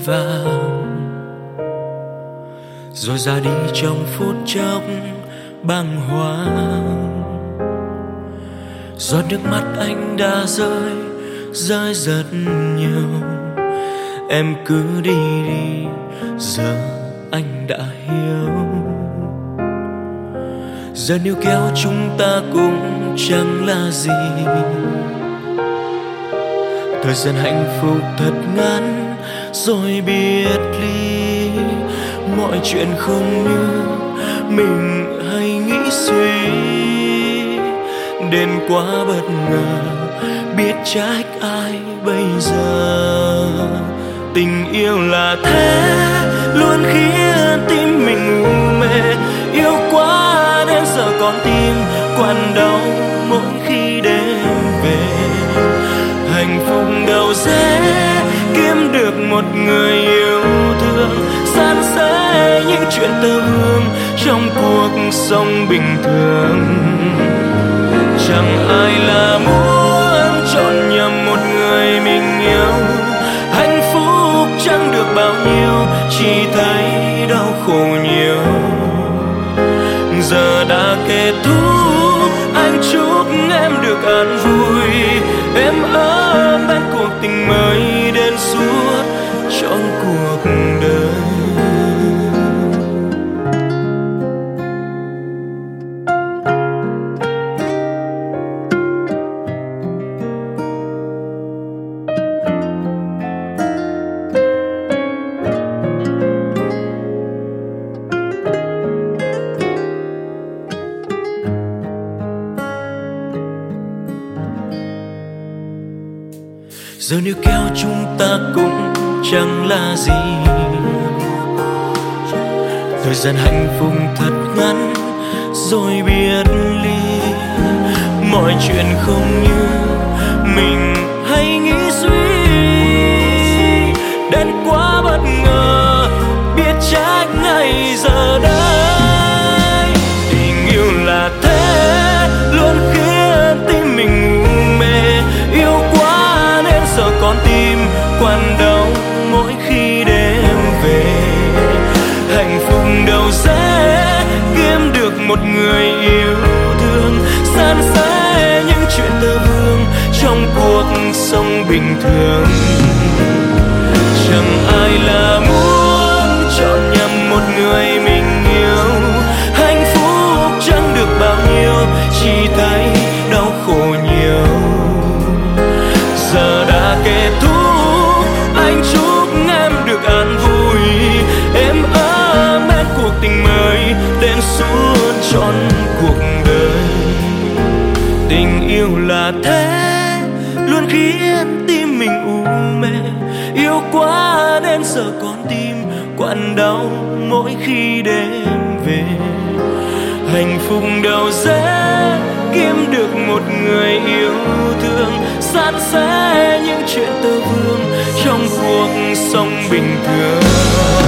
vàng, rồi ra đi trong phút chốc bàng hoàng. Giọt nước mắt anh đã rơi rất nhiều. Em cứ đi đi, giờ anh đã hiểu. Giờ níu kéo chúng ta cũng chẳng là gì. Thời gian hạnh phúc thật ngắn rồi biệt ly. Mọi chuyện không như mình hay nghĩ suy. Đến quá bất ngờ, biết trách ai bây giờ. Tình yêu là thế, luôn khiến tim mình u mê. Yêu quá đến giờ con tim quặn đau mỗi khi đêm về. Hạnh phúc đâu dễ kiếm được một người yêu thương. San sẻ những chuyện tơ vương trong cuộc sống bình thường. Chẳng ai là muốn chọn nhầm một người mình yêu. Hạnh phúc chẳng được bao nhiêu, chỉ thấy đau khổ nhiều. Giờ đã kết thúc, anh chúc em được an vui. Em ở bên cuộc tình mới đến suốt trọn cuộc đời. Giờ níu kéo chúng ta cũng chẳng là gì. Thời gian hạnh phúc thật ngắn rồi biệt ly. Mọi chuyện không như mình hay nghĩ suy. Đến quá bất ngờ, biết trách ngay giờ đây. Tình yêu là thế, luôn khiến tim mình u mê. Yêu quá nên giờ con tim quặn đau mỗi khi đêm về. Hạnh phúc đâu dễ kiếm được một người yêu thương. San sẻ những chuyện tơ vương trong cuộc sống bình thường. Chẳng ai là muốn chọn nhầm một người mình yêu. Hạnh phúc chẳng được bao nhiêu, chỉ thấy đau khổ nhiều. Giờ đã kết thúc, anh chúc em được an vui. Em ở bên cuộc tình mới đến suốt trọn cuộc đời. Tình yêu là thế, luôn khiến tim mình u mê. Yêu quá đến giờ con tim quặn đau mỗi khi đêm về. Hạnh phúc đâu dễ kiếm được một người yêu thương. San sẻ những chuyện tơ vương trong cuộc sống bình thường.